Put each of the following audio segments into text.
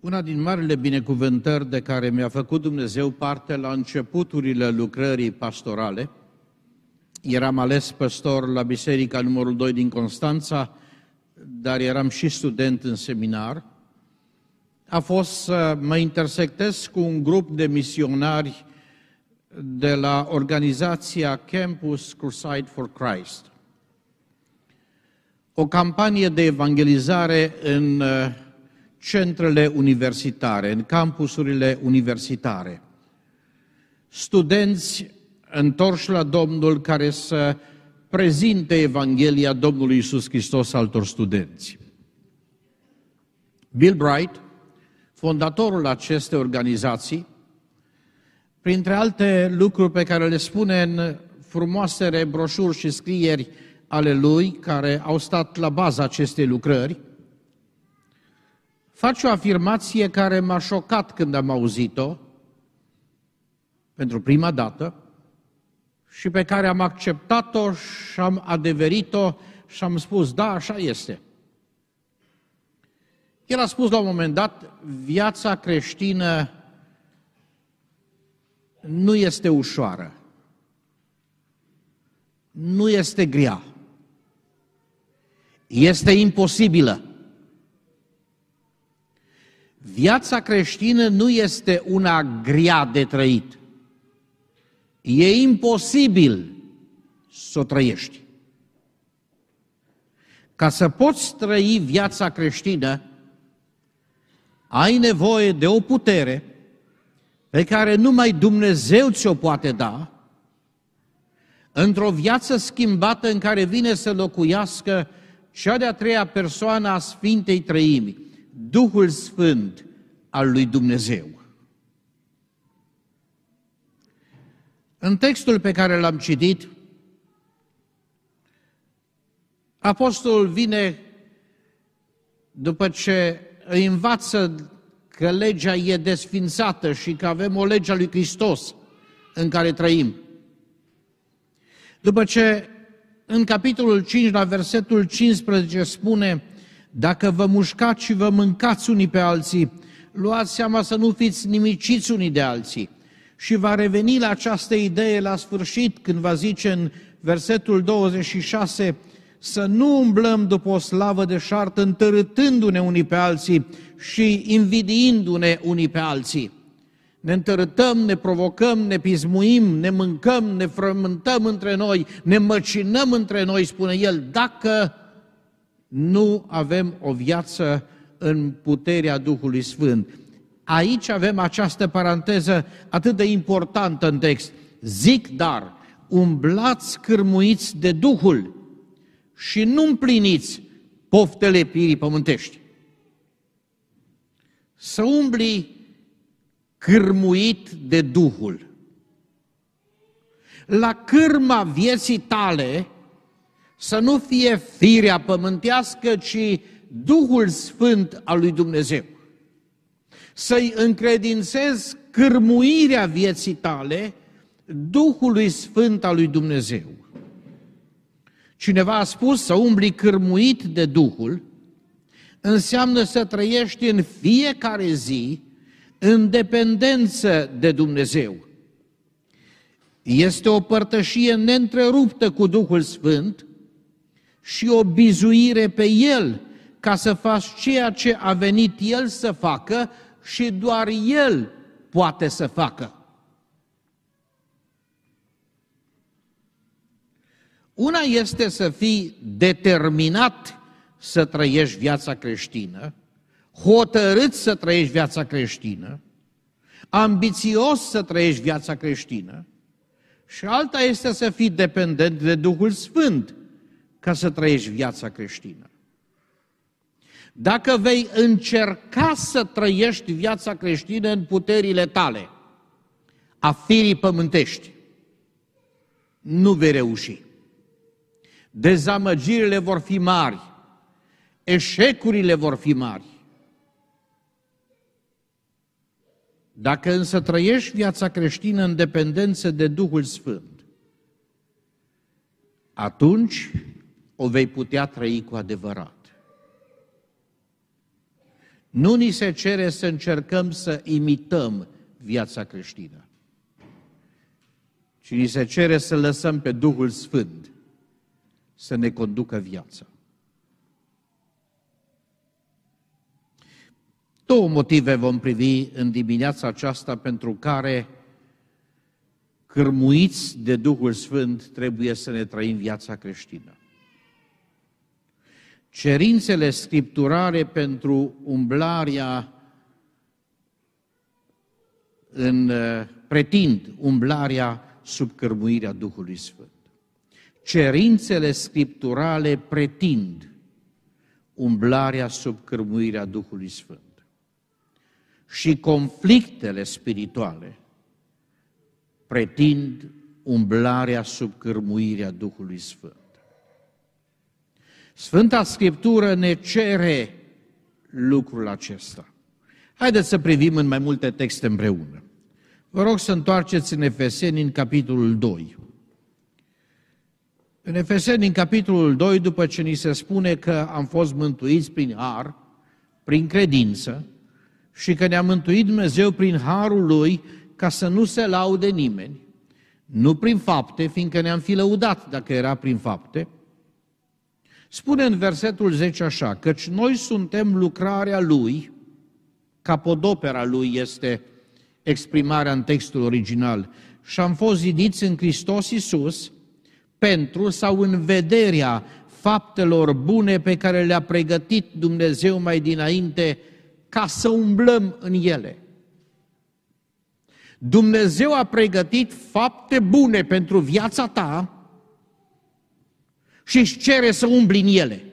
Una din marile binecuvântări de care mi-a făcut Dumnezeu parte la începuturile lucrării pastorale, eram ales păstor la Biserica numărul 2 din Constanța, dar eram și student în seminar, a fost să mă intersectez cu un grup de misionari de la organizația Campus Crusade for Christ. O campanie de evangelizare în centrele universitare, în campusurile universitare. Studenți întorși la Domnul care să prezinte Evanghelia Domnului Iisus Hristos altor studenți. Bill Bright, fondatorul acestei organizații, printre alte lucruri pe care le spune în frumoasele broșuri și scrieri ale lui, care au stat la baza acestei lucrări, face o afirmație care m-a șocat când am auzit-o pentru prima dată și pe care am acceptat-o și am adeverit-o și am spus, da, așa este. El a spus la un moment dat, viața creștină nu este ușoară, nu este grea, este imposibilă. Viața creștină nu este una grea de trăit. E imposibil să o trăiești. Ca să poți trăi viața creștină, ai nevoie de o putere pe care numai Dumnezeu ți-o poate da, într-o viață schimbată în care vine să locuiască cea de-a treia persoană a Sfintei Trăimii, Duhul Sfânt al lui Dumnezeu. În textul pe care l-am citit, apostolul vine după ce îi învață că legea e desfințată și că avem o lege a lui Hristos în care trăim. După ce în capitolul 5, la versetul 15 spune: dacă vă mușcați și vă mâncați unii pe alții, luați seama să nu fiți nimiciți unii de alții. Și va reveni la această idee la sfârșit, când va zice în versetul 26, să nu umblăm după o slavă deșartă, întărâtându-ne unii pe alții și invidiindu-ne unii pe alții. Ne întărâtăm, ne provocăm, ne pismuim, ne mâncăm, ne frământăm între noi, ne măcinăm între noi, spune el, dacă nu avem o viață în puterea Duhului Sfânt. Aici avem această paranteză atât de importantă în text. Zic, dar, umblați cârmuiți de Duhul și nu împliniți poftele firii pământești. Să umbli cârmuit de Duhul. La cârma vieții tale să nu fie firea pământească, ci Duhul Sfânt al lui Dumnezeu. Să-i încredințezi cârmuirea vieții tale Duhului Sfânt al lui Dumnezeu. Cineva a spus să umbli cârmuit de Duhul înseamnă să trăiești în fiecare zi în dependență de Dumnezeu. Este o părtășie neîntreruptă cu Duhul Sfânt și o bizuire pe El ca să faci ceea ce a venit El să facă și doar El poate să facă. Una este să fii determinat să trăiești viața creștină, hotărât să trăiești viața creștină, ambițios să trăiești viața creștină, și alta este să fii dependent de Duhul Sfânt ca să trăiești viața creștină. Dacă vei încerca să trăiești viața creștină în puterile tale, a firii pământești, nu vei reuși. Dezamăgirile vor fi mari, eșecurile vor fi mari. Dacă însă trăiești viața creștină în dependență de Duhul Sfânt, atunci o vei putea trăi cu adevărat. Nu ni se cere să încercăm să imităm viața creștină, ci ni se cere să lăsăm pe Duhul Sfânt să ne conducă viața. Două motive vom privi în dimineața aceasta pentru care, cârmuiți de Duhul Sfânt, trebuie să ne trăim viața creștină. Cerințele scripturale pentru umblarea pretind umblarea sub cărmuirea Duhului Sfânt. Cerințele scripturale pretind umblarea sub cărmuirea Duhului Sfânt. Și conflictele spirituale pretind umblarea sub cărmuirea Duhului Sfânt. Sfânta Scriptură ne cere lucrul acesta. Haideți să privim în mai multe texte împreună. Vă rog să întoarceți în Efeseni, în capitolul 2. În Efeseni, în capitolul 2, după ce ni se spune că am fost mântuiți prin har, prin credință, și că ne-a mântuit Dumnezeu prin harul Lui, ca să nu se laude nimeni, nu prin fapte, fiindcă ne-am fi lăudat dacă era prin fapte, spune în versetul 10 așa, căci noi suntem lucrarea Lui, capodopera Lui este exprimarea în textul original, și am fost zidiți în Hristos Iisus pentru sau în vederea faptelor bune pe care le-a pregătit Dumnezeu mai dinainte ca să umblăm în ele. Dumnezeu a pregătit fapte bune pentru viața ta și își cere să umbli în ele.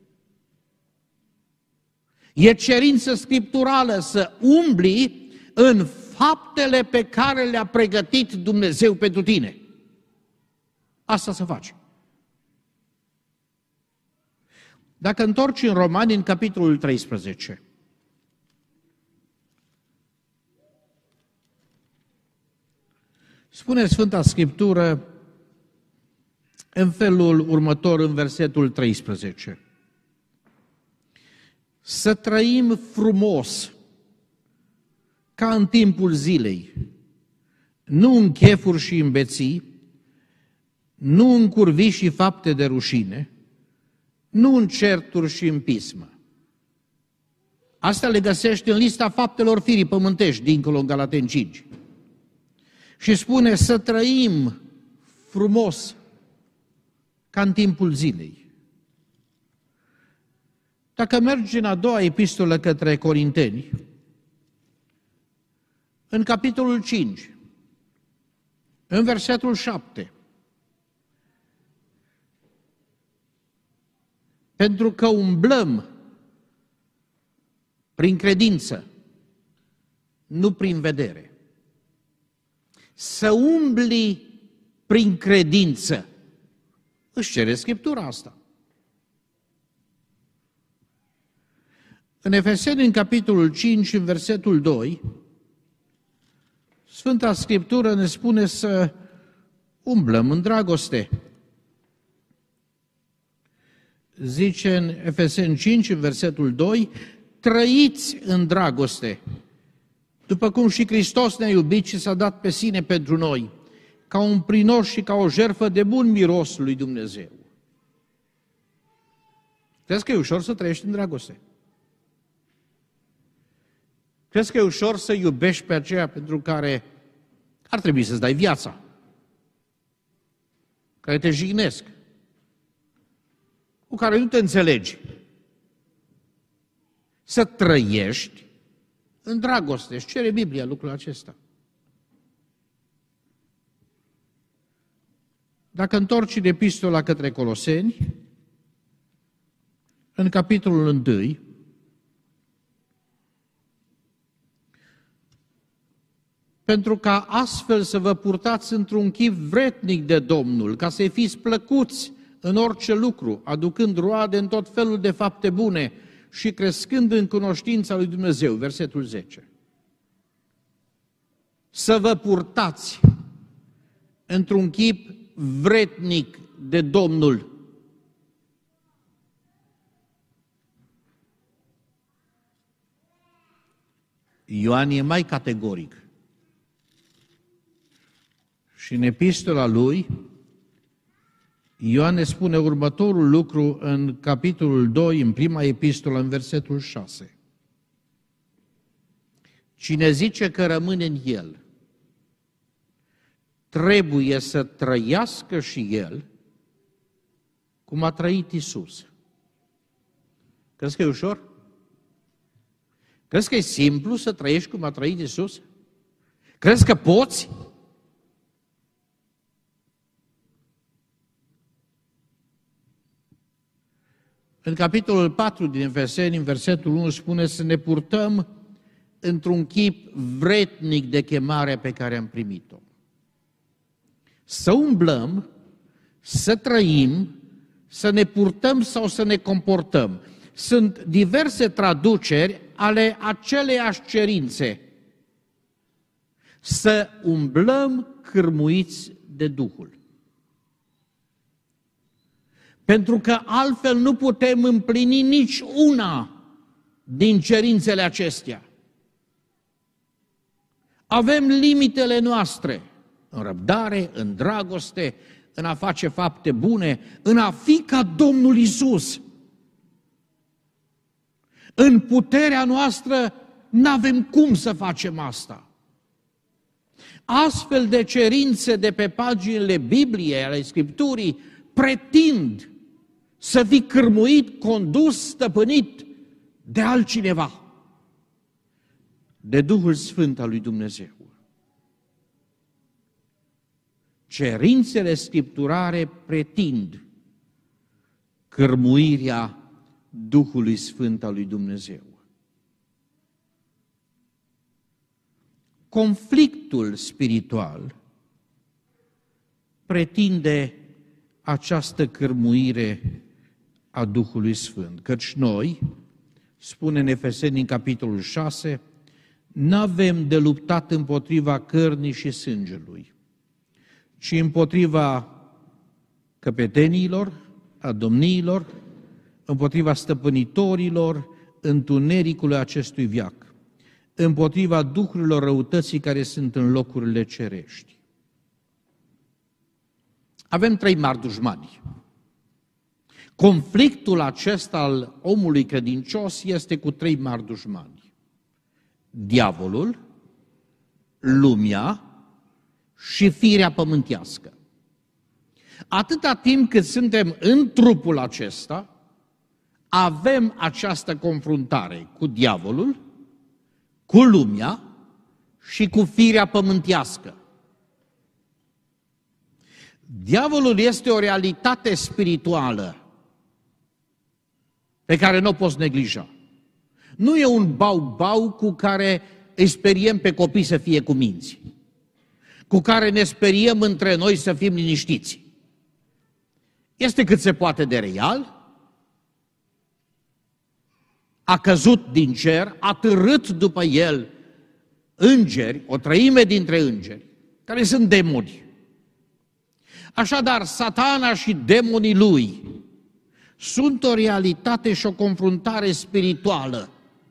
E cerință scripturală să umbli în faptele pe care le-a pregătit Dumnezeu pentru tine. Asta să faci. Dacă întorci în Romani, în capitolul 13, spune Sfânta Scriptură în felul următor, în versetul 13. Să trăim frumos, ca în timpul zilei, nu în chefuri și în beții, nu în curvii și fapte de rușine, nu în certuri și în pismă. Asta le găsești în lista faptelor firii pământești, dincolo în Galateni 5. Și spune să trăim frumos, ca în timpul zilei. Dacă mergi în a doua epistolă către Corinteni, în capitolul 5, în versetul 7, pentru că umblăm prin credință, nu prin vedere. Să umbli prin credință. Își cere Scriptura asta. În Efeseni, în capitolul 5, în versetul 2, Sfânta Scriptură ne spune să umblăm în dragoste. Zice în Efeseni 5, în versetul 2, trăiți în dragoste, după cum și Hristos ne-a iubit și s-a dat pe sine pentru noi, ca un prinos și ca o jertfă de bun miros lui Dumnezeu. Crezi că e ușor să trăiești în dragoste? Crezi că e ușor să iubești pe aceea pentru care ar trebui să-ți dai viața, care te jignesc, cu care nu te înțelegi? Să trăiești în dragoste. Își cere Biblia lucrul acesta. Dacă întorci în epistola către Coloseni, în capitolul 1, pentru ca astfel să vă purtați într-un chip vretnic de Domnul, ca să-i fiți plăcuți în orice lucru, aducând roade în tot felul de fapte bune și crescând în cunoștința lui Dumnezeu. Versetul 10. Să vă purtați într-un chip vretnic de Domnul. Ioan e mai categoric. Și în epistola lui, Ioan ne spune următorul lucru în capitolul 2, în prima epistolă, în versetul 6. Cine zice că rămâne în el, trebuie să trăiască și el cum a trăit Iisus. Crezi că e ușor? Crezi că e simplu să trăiești cum a trăit Iisus? Crezi că poți? În capitolul 4 din Efeseni, în versetul 1, spune să ne purtăm într-un chip vretnic de chemarea pe care am primit-o. Să umblăm, să trăim, să ne purtăm sau să ne comportăm. Sunt diverse traduceri ale aceleiași cerințe. Să umblăm cârmuiți de Duhul. Pentru că altfel nu putem împlini nici una din cerințele acestea. Avem limitele noastre în răbdare, în dragoste, în a face fapte bune, în a fi ca Domnul Iisus. În puterea noastră n-avem cum să facem asta. Astfel de cerințe de pe paginile Bibliei, ale Scripturii, pretind să fii cârmuit, condus, stăpânit de altcineva, de Duhul Sfânt al lui Dumnezeu. Cerințele scripturare pretind cârmuirea Duhului Sfânt al lui Dumnezeu. Conflictul spiritual pretinde această cârmuire a Duhului Sfânt, căci noi, spune în Efeseni în capitolul 6, n-avem de luptat împotriva cărnii și sângelui, ci împotriva căpeteniilor, a domniilor, împotriva stăpânitorilor întunericului acestui veac, împotriva duhurilor răutății care sunt în locurile cerești. Avem 3 mari dușmani. Conflictul acesta al omului credincios este cu 3 mari dușmani. Diavolul, lumea și firea pământească. Atâta timp cât suntem în trupul acesta, avem această confruntare cu diavolul, cu lumea și cu firea pământească. Diavolul este o realitate spirituală pe care nu o poți neglija. Nu e un bau-bau cu care îi speriem pe copii să fie cuminți, cu care ne speriem între noi să fim liniștiți. Este cât se poate de real, a căzut din cer, a târât după el îngeri, o treime dintre îngeri, care sunt demoni. Așadar, Satana și demonii lui sunt o realitate și o confruntare spirituală.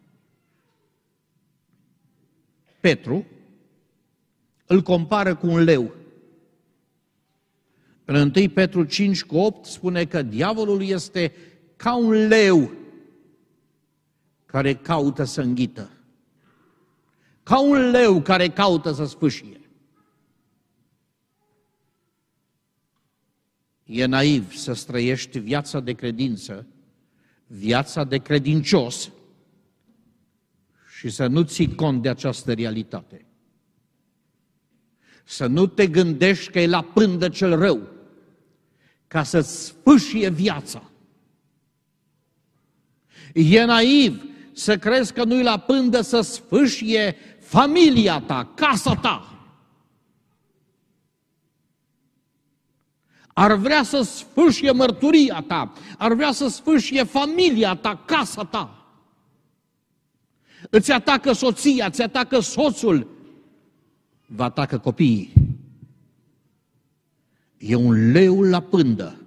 Petru îl compară cu un leu. În 1 Petru 5:8 spune că diavolul este ca un leu care caută să înghită. Ca un leu care caută să sfâșie. E naiv să străiești viața de credință, viața de credincios și să nu ții cont de această realitate. Să nu te gândești că e la pândă cel rău, ca să-ți sfâșie viața. E naiv să crezi că nu-i la pândă să sfâșie familia ta, casa ta. Ar vrea să sfâșie mărturia ta, ar vrea să sfâșie familia ta, casa ta. Îți atacă soția, îți atacă soțul, vă atacă copiii. E un leu la pândă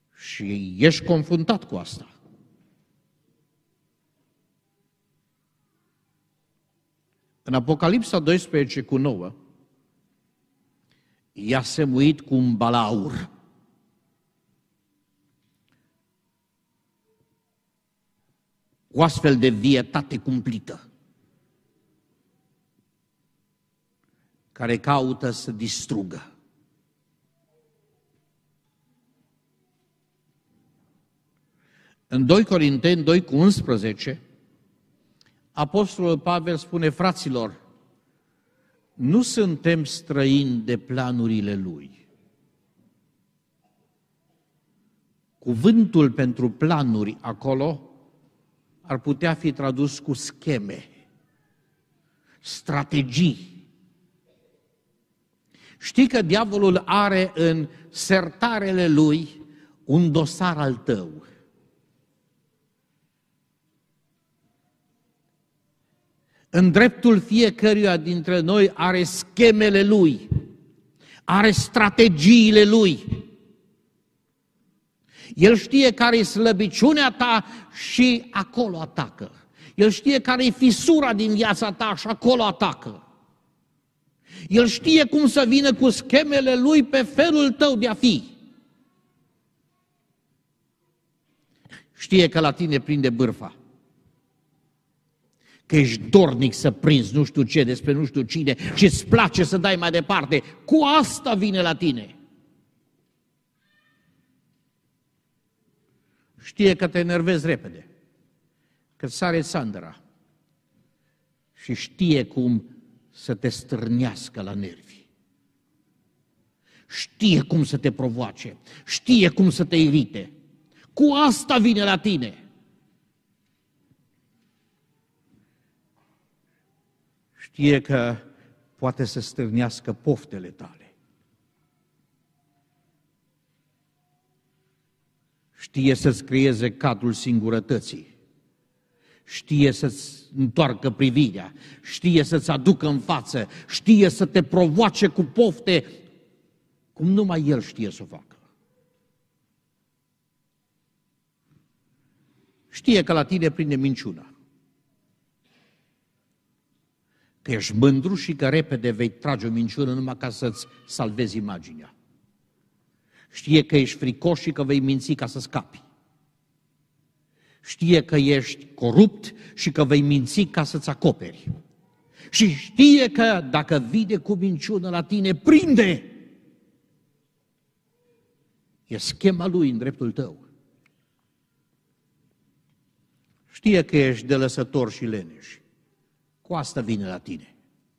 și ești confruntat cu asta. În Apocalipsa 12:9, i-a semuit cu un balaur. O astfel de vietate cumplită, care caută să distrugă. În 2 Corinteni 2:11, Apostolul Pavel spune: fraților, nu suntem străini de planurile lui. Cuvântul pentru planuri acolo ar putea fi tradus cu scheme, strategii. Știi că diavolul are în sertarele lui un dosar al tău. În dreptul fiecăruia dintre noi are schemele lui, are strategiile lui. El știe care e slăbiciunea ta și acolo atacă. El știe care e fisura din viața ta și acolo atacă. El știe cum să vină cu schemele lui pe felul tău de a fi. Știe că la tine prinde bârfa, că ești dornic să prinzi nu știu ce despre nu știu cine și îți place să dai mai departe. Cu asta vine la tine. Știe că te enervezi repede, că sare țandăra și știe cum să te stârnească la nervi. Știe cum să te provoace, știe cum să te irite. Cu asta vine la tine. Știe că poate să stârnească poftele tale. Știe să-ți creeze cadrul singurătății. Știe să-ți întoarcă privirea. Știe să-ți aducă în față. Știe să te provoace cu pofte cum numai el știe să o facă. Știe că la tine prinde minciuna. Că ești mândru și că repede vei trage o minciună numai ca să-ți salvezi imaginea. Știe că ești fricos și că vei minți ca să scapi. Știe că ești corupt și că vei minți ca să-ți acoperi. Și știe că dacă vine cu minciună la tine, prinde. E schema lui în dreptul tău. Știe că ești delăsător și leneș. Cu asta vine la tine.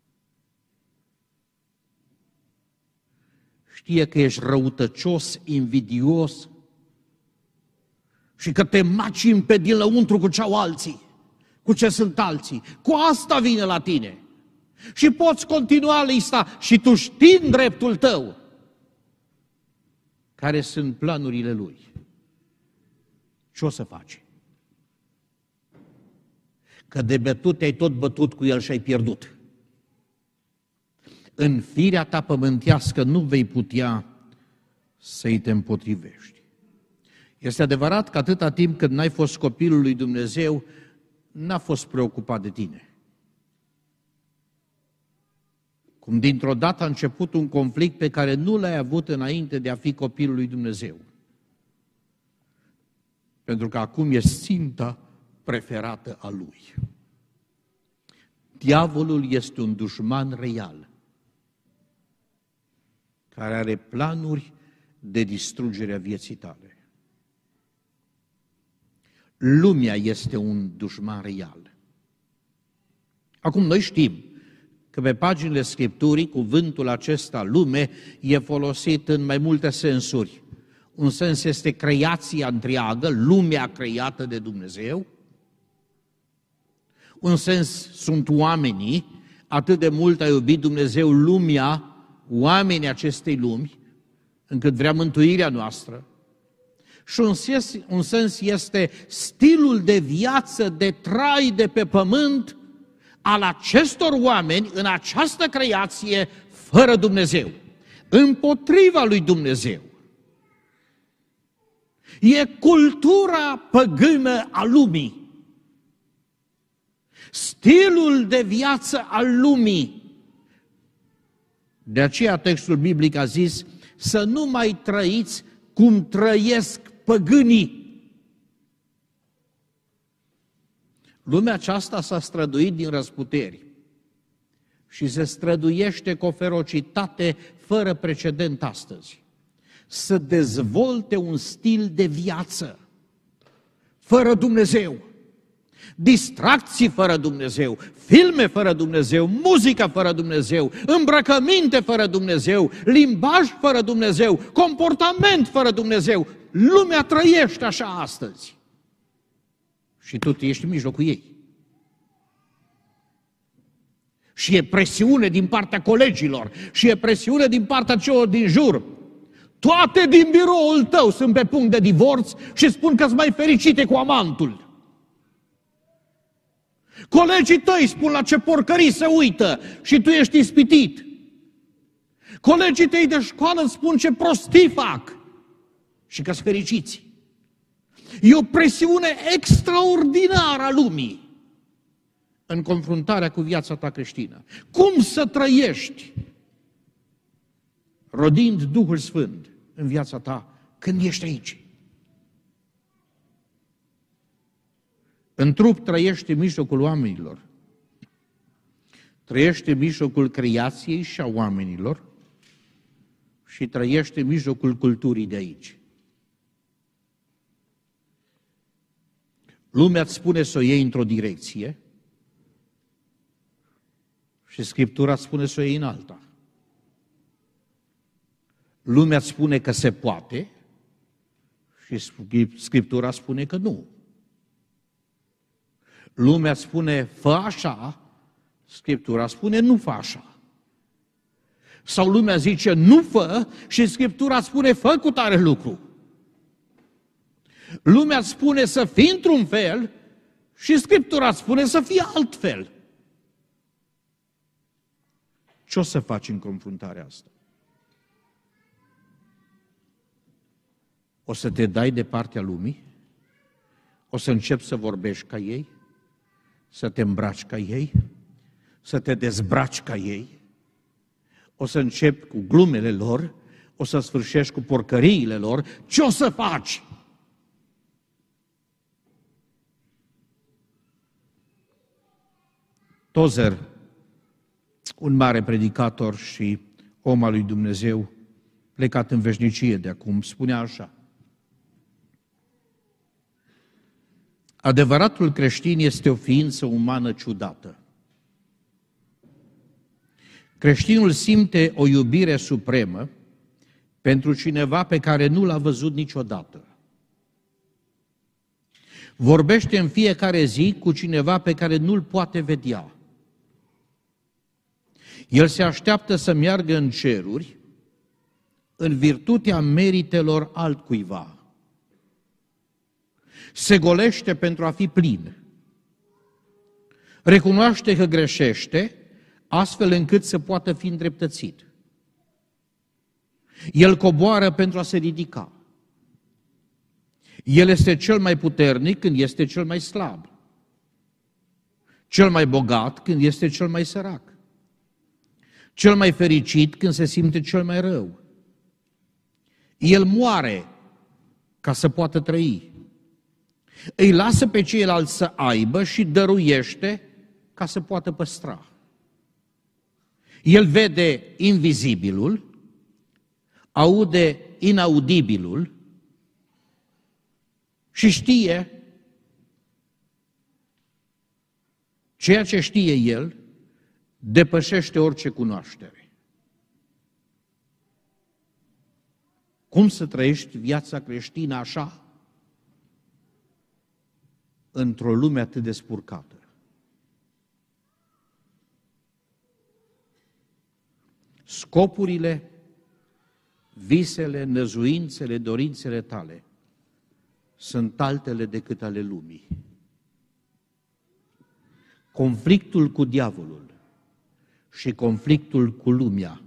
Știe că ești răutăcios, invidios și că te macini pe din lăuntru cu ce au alții, cu ce sunt alții. Cu asta vine la tine. Și poți continua lista și tu știi în dreptul tău care sunt planurile lui. Ce o să faci? Că de bătut te-ai tot bătut cu el și ai pierdut. În firea ta pământească nu vei putea să-i te împotrivești. Este adevărat că atâta timp cât n-ai fost copilul lui Dumnezeu, n-a fost preocupat de tine. Cum dintr-o dată a început un conflict pe care nu l-ai avut înainte de a fi copilul lui Dumnezeu. Pentru că acum e ținta preferată a lui. Diavolul este un dușman real care are planuri de distrugere a vieții tale. Lumea este un dușman real. Acum noi știm că pe paginile Scripturii cuvântul acesta, lume, e folosit în mai multe sensuri. Un sens este creația întreagă, lumea creată de Dumnezeu. Un sens sunt oamenii, atât de mult a iubit Dumnezeu lumea, oamenii acestei lumi, încât vrea mântuirea noastră. Și un sens este stilul de viață, de trai de pe pământ al acestor oameni în această creație fără Dumnezeu, împotriva lui Dumnezeu. E cultura păgână a lumii. stilul de viață al lumii. De aceea textul biblic a zis să nu mai trăiți cum trăiesc păgânii. Lumea aceasta s-a străduit din răsputeri și se străduiește cu o ferocitate fără precedent astăzi să dezvolte un stil de viață fără Dumnezeu, distracții fără Dumnezeu, filme fără Dumnezeu, muzică fără Dumnezeu, îmbrăcăminte fără Dumnezeu, limbaj fără Dumnezeu, comportament fără Dumnezeu. Lumea trăiește așa astăzi. Și tu ești în mijlocul ei. Și e presiune din partea colegilor, și e presiune din partea celor din jur. Toate din biroul tău sunt pe punct de divorț și spun că-s mai fericite cu amantul. Colegii tăi spun la ce porcării se uită și tu ești ispitit. Colegii tăi de școală spun ce prostii fac și că-s fericiți. E o presiune extraordinară a lumii în confruntarea cu viața ta creștină. Cum să trăiești rodind Duhul Sfânt în viața ta când ești aici? În trup trăiește în mijlocul oamenilor, trăiește în mijlocul creației și a oamenilor și trăiește în mijlocul culturii de aici. Lumea îți spune să o iei într-o direcție și Scriptura îți spune să o iei în alta. Lumea îți spune că se poate și Scriptura spune că nu. Lumea îți spune fă așa, Scriptura spune nu fă așa. Sau lumea zice nu fă și Scriptura spune fă cu tare lucru. Lumea îți spune să fii într-un fel și Scriptura îți spune să fii altfel. Ce o să faci în confruntarea asta? O să te dai de partea lumii? O să începi să vorbești ca ei? Să te îmbraci ca ei? Să te dezbraci ca ei? O să începi cu glumele lor? O să sfârșești cu porcăriile lor? Ce o să faci? Tozer, un mare predicator și om al lui Dumnezeu, plecat în veșnicie de acum, spunea așa: adevăratul creștin este o ființă umană ciudată. Creștinul simte o iubire supremă pentru cineva pe care nu l-a văzut niciodată. Vorbește în fiecare zi cu cineva pe care nu-l poate vedea. El se așteaptă să meargă în ceruri în virtutea meritelor altcuiva. Se golește pentru a fi plin. Recunoaște că greșește, astfel încât să poată fi îndreptățit. El coboară pentru a se ridica. El este cel mai puternic când este cel mai slab. Cel mai bogat când este cel mai sărac. Cel mai fericit când se simte cel mai rău. El moare ca să poată trăi. Îi lasă pe ceilalți să aibă și dăruiește ca să poată păstra. El vede invizibilul, aude inaudibilul și știe ceea ce știe el depășește orice cunoaștere. Cum să trăiești viața creștină așa? Într-o lume atât de spurcată. Scopurile, visele, năzuințele, dorințele tale sunt altele decât ale lumii. Conflictul cu diavolul și conflictul cu lumea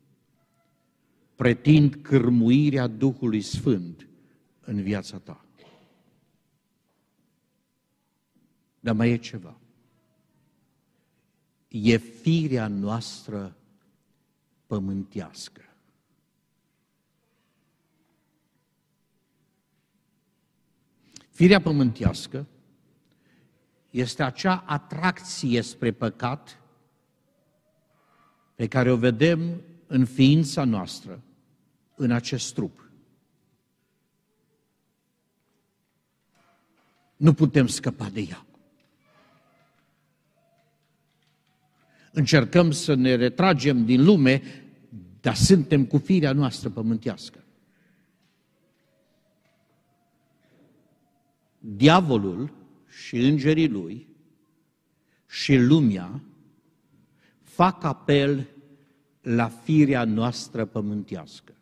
pretind cârmuirea Duhului Sfânt în viața ta. Dar mai e ceva. e firea noastră pământească. Firea pământească este acea atracție spre păcat pe care o vedem în ființa noastră, în acest trup. Nu putem scăpa de ea. Încercăm să ne retragem din lume, dar suntem cu firea noastră pământească. Diavolul și îngerii lui și lumea fac apel la firea noastră pământească.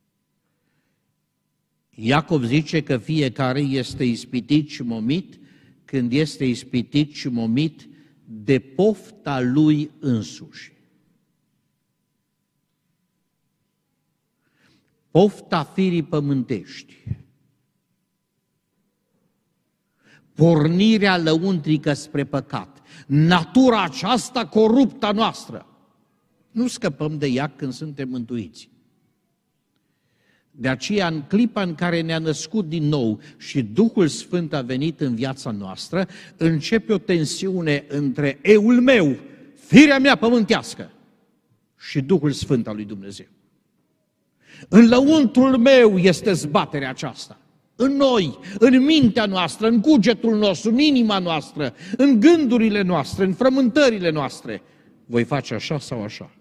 Iacov zice că fiecare este ispitit și momit când este ispitit și momit de pofta lui însuși. Pofta firii pământești, pornirea lăuntrică spre păcat, natura aceasta coruptă a noastră. Nu scăpăm de ea când suntem mântuiți. De aceea, în clipa în care ne-a născut din nou și Duhul Sfânt a venit în viața noastră, începe o tensiune între eul meu, firea mea pământească, și Duhul Sfânt al lui Dumnezeu. În lăuntrul meu este zbaterea aceasta. În noi, în mintea noastră, în cugetul nostru, în inima noastră, în gândurile noastre, în frământările noastre. Voi face așa sau așa.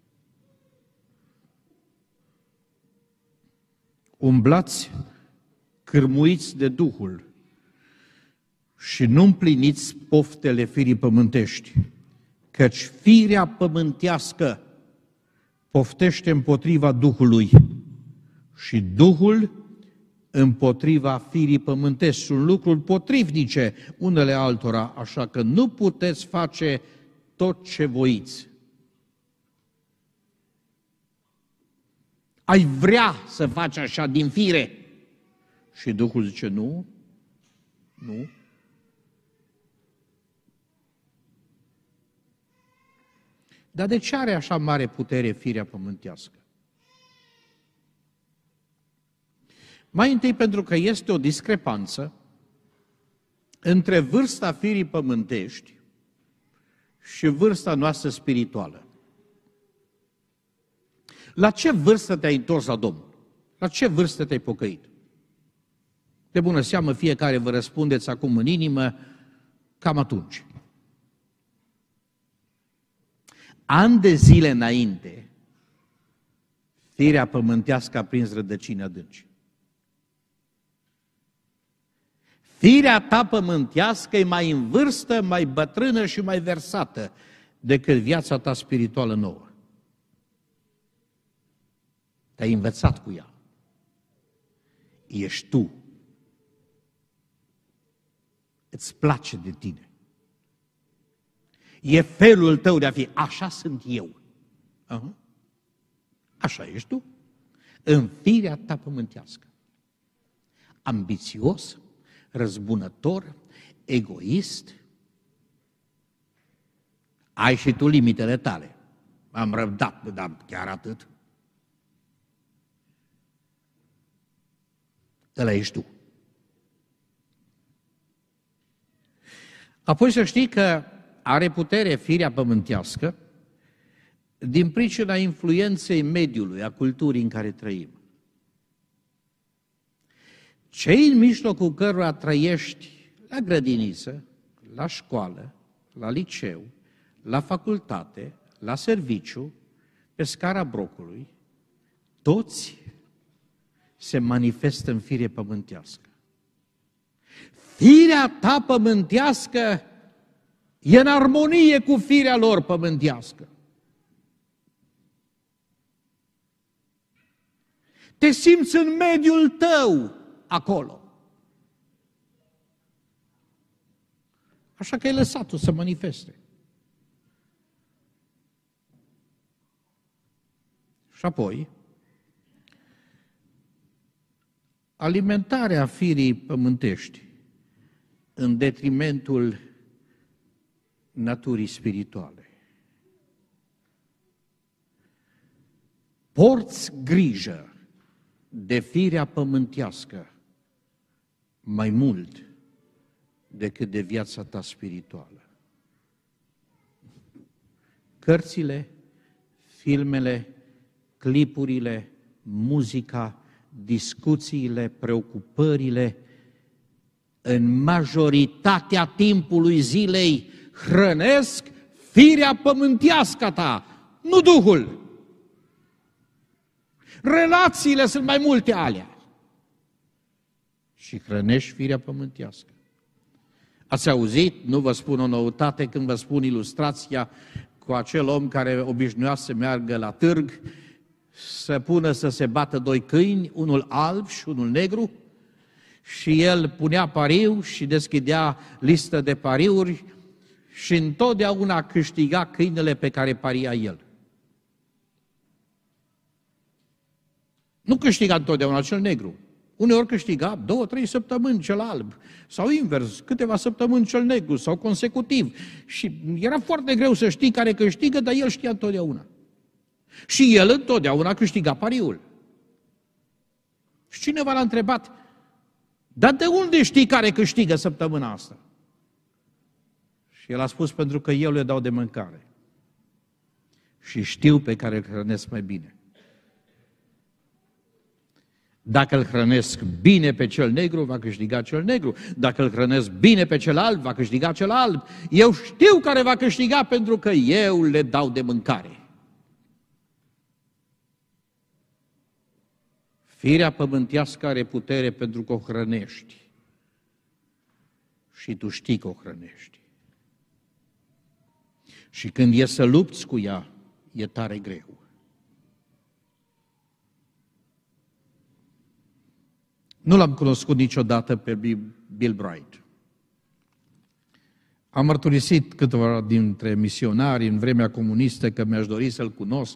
Umblați cârmuiți de Duhul și nu împliniți poftele firii pământești, căci firea pământească poftește împotriva Duhului și Duhul împotriva firii pământești. Sunt lucruri potrivnice unele altora, așa că nu puteți face tot ce voiți. Ai vrea să faci așa din fire. Și Duhul zice, nu. Dar de ce are așa mare putere firea pământească? Mai întâi pentru că este o discrepanță între vârsta firii pământești și vârsta noastră spirituală. La ce vârstă te-ai întors la Domnul? La ce vârstă te-ai pocăit? De bună seamă, fiecare vă răspundeți acum în inimă, cam atunci. Ani de zile înainte, firea pământească a prins rădăcini adânci. Firea ta pământească e mai în vârstă, mai bătrână și mai versată decât viața ta spirituală nouă. Te-ai învățat cu ea. Ești tu. Îți place de tine. E felul tău de a fi. Așa sunt eu. Așa ești tu. În firea ta pământească. Ambițios, răzbunător, egoist. Ai și tu limitele tale. Am răbdat, dar chiar atât. Ăla ești tu. Apoi să știi că are putere firea pământească din pricina influenței mediului, a culturii în care trăim. Cei în mijlocul cărora trăiești la grădiniță, la școală, la liceu, la facultate, la serviciu, pe scara brocului, toți se manifestă în fire pământească. Firea ta pământească e în armonie cu firea lor pământească. Te simți în mediul tău acolo. Așa că ai lăsat-o să manifeste. Și apoi, alimentarea firii pământești în detrimentul naturii spirituale. porți grijă de firea pământească mai mult decât de viața ta spirituală. Cărțile, filmele, clipurile, muzica, discuțiile, preocupările, în majoritatea timpului zilei hrănesc firea pământească ta, nu Duhul. Relațiile sunt mai multe alea. Și hrănești firea pământească. Ați auzit, nu vă spun o noutate când vă spun ilustrația cu acel om care obișnuia să meargă la târg, să pună să se bată doi câini, unul alb și unul negru, și el punea pariu și deschidea listă de pariuri și întotdeauna câștiga câinele pe care paria el. Nu câștiga întotdeauna cel negru. Uneori câștiga 2-3 săptămâni cel alb, sau invers, câteva săptămâni cel negru, sau consecutiv. Și era foarte greu să știi care câștigă, dar el știa întotdeauna. Și el întotdeauna câștiga pariul. Și cineva l-a întrebat, dar de unde știi care câștigă săptămâna asta? Și el a spus, pentru că eu le dau de mâncare. Și știu pe care îl hrănesc mai bine. Dacă îl hrănesc bine pe cel negru, va câștiga cel negru. Dacă îl hrănesc bine pe cel alb, va câștiga cel alb. Eu știu care va câștiga pentru că eu le dau de mâncare. Firea pământească are putere pentru că o hrănești. Și tu știi că o hrănești. Și când e să lupți cu ea, e tare greu. Nu l-am cunoscut niciodată pe Bill Bright. Am mărturisit câteva dintre misionari în vremea comunistă că mi-aș dori să-l cunosc.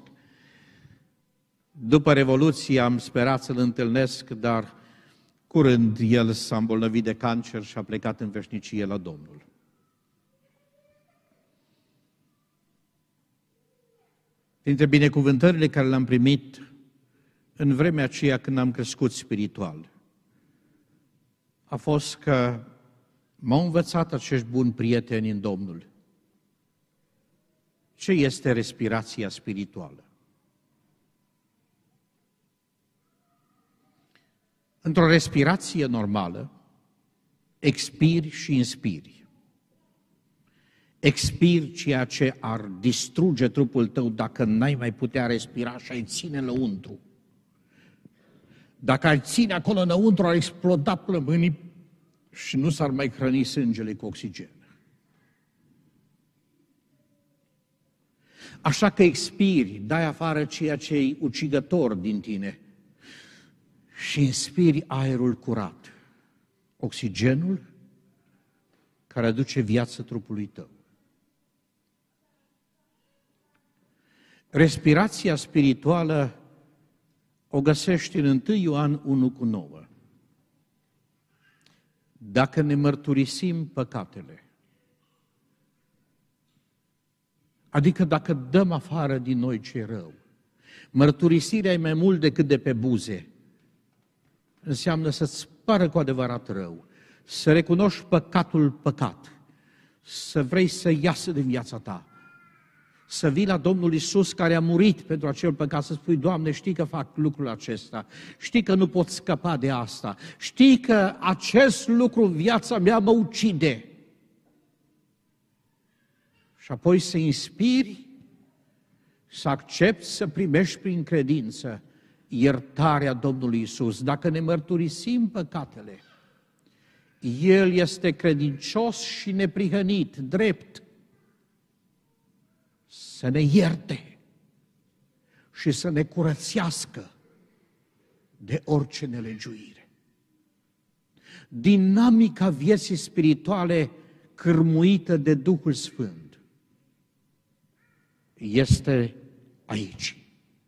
După Revoluție am sperat să-l întâlnesc, dar curând el s-a îmbolnăvit de cancer și a plecat în veșnicie la Domnul. Dintre binecuvântările care le-am primit în vremea aceea când am crescut spiritual, a fost că m-au învățat acești buni prieteni în Domnul ce este respirația spirituală. Într-o respirație normală, expiri și inspiri. Expiri ceea ce ar distruge trupul tău dacă n-ai mai putea respira și ai ține lăuntru. Dacă ai ține acolo înăuntru, ar exploda plămânii și nu s-ar mai hrăni sângele cu oxigen. Așa că expiri, dai afară ceea ce e ucigător din tine și inspiri aerul curat, oxigenul care aduce viață trupului tău. Respirația spirituală o găsești în 1 Ioan 1:9. Dacă ne mărturisim păcatele, adică dacă dăm afară din noi ce rău, mărturisirea e mai mult decât de pe buze. Înseamnă să-ți pară cu adevărat rău, să recunoști păcatul păcat, să vrei să iasă din viața ta, să vii la Domnul Iisus care a murit pentru acel păcat, să spui, Doamne, știi că fac lucrul acesta, știi că nu pot scăpa de asta, știi că acest lucru în viața mea mă ucide. Și apoi să inspiri, să accepti, să primești prin credință iertarea Domnului Iisus. Dacă ne mărturisim păcatele, El este credincios și neprihănit, drept, să ne ierte și să ne curățească de orice nelegiuire. Dinamica vieții spirituale cârmuită de Duhul Sfânt este aici.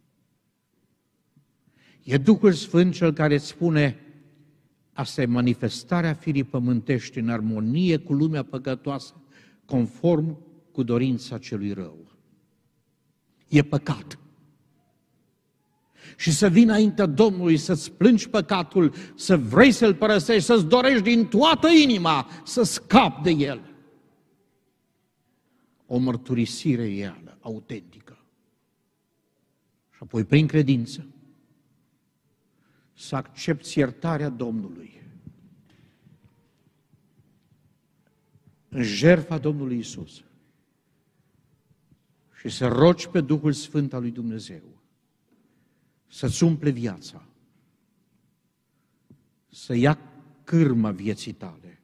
E Duhul Sfânt cel care îți spune, asta e manifestarea firii pământești în armonie cu lumea păcătoasă, conform cu dorința celui rău. E păcat. și să vii înaintea Domnului, să-ți plângi păcatul, să vrei să-L părăsești, să-ți dorești din toată inima să scapi de el. O mărturisire reală, autentică. Și apoi, prin credință, să accepți iertarea Domnului în jertfa Domnului Iisus și să rogi pe Duhul Sfânt al lui Dumnezeu să-ți umple viața, să ia cârma vieții tale,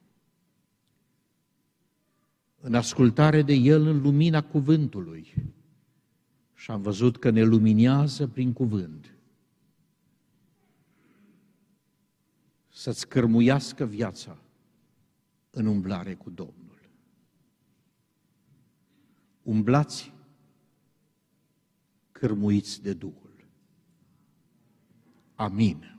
în ascultare de El în lumina cuvântului. Și am văzut că ne luminează prin cuvânt. Să-ți cărmuiască viața în umblare cu Domnul. Umblați cărmuiți de Duhul. Amin.